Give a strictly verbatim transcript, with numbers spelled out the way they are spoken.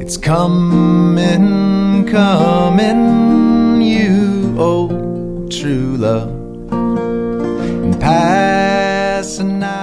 It's coming, coming, you old true love, and passing out.